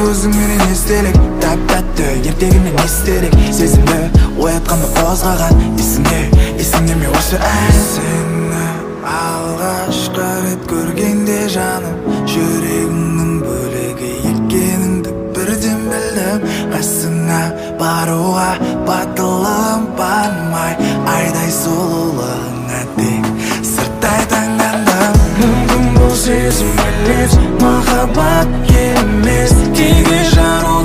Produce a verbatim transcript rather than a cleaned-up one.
өзіңменен естелік тәп-тәтті ертегімнен естелік сезімді оятқанды қозғаған есіңе есіңе ме осы ән сені алғашқы рет көргенде жаным жүрегімнің бөлегі екеніңді бірден білдім қасыңа баруға батылым бармай айдай сұлулығыңа тек сырттай таңдандым мүмкін бұл сезім емес махаббат емес тегі жару